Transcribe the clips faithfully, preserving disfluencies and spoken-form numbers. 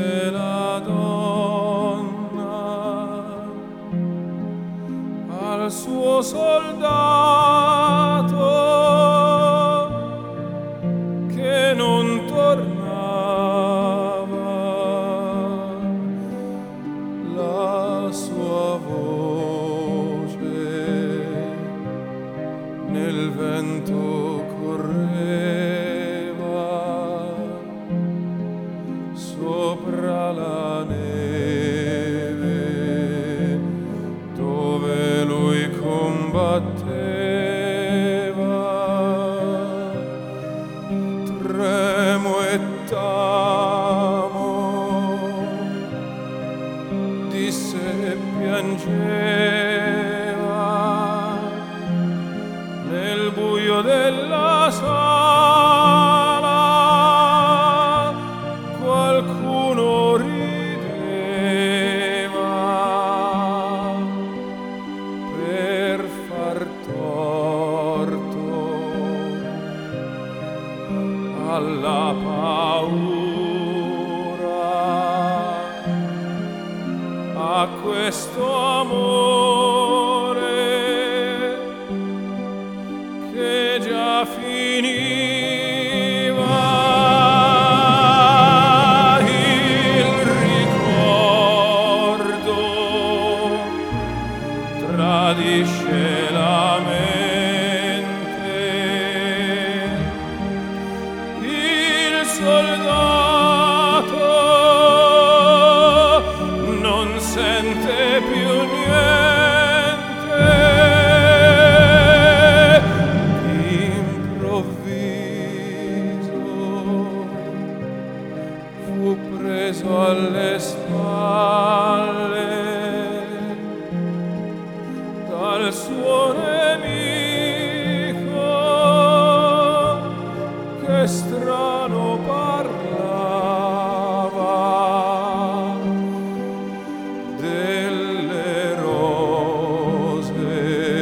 disse la donna al suo soldato che non tornava. La sua voce nel vento correva sopra la neve dove lui combatteva. Tremo e tamo, disse e piangeva nel buio della sala. Qualcuno rideva per far torto alla paura, a questo amore che già finiva. Il ricordo tradisce la mente, il soldato non sente più niente. D'improvviso fu preso alle spalle dal suo nemico che strano parlava delle rose,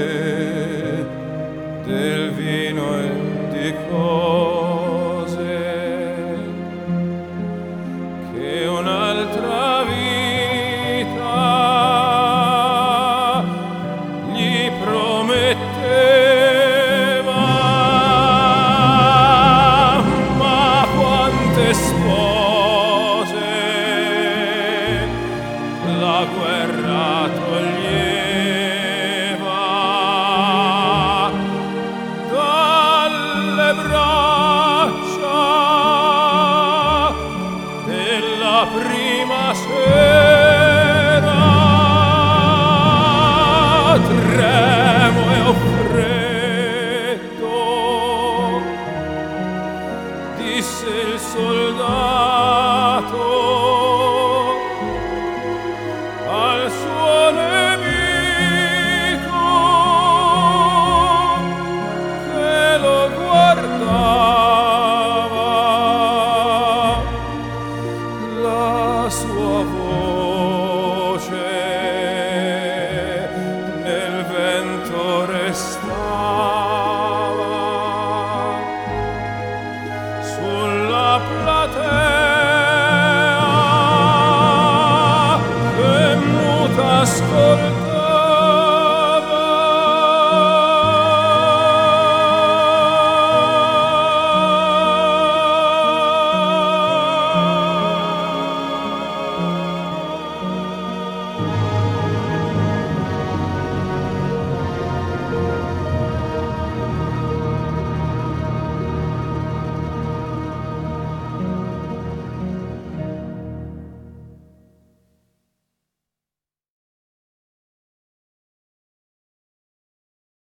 del vino e di cose che un'altra vita gli prometteva. Ma quante spose la guerra toglieva dalle braccia della prima sera. Tremo e ho freddo, disse il soldato al suo nemico che lo guardava. La sua voce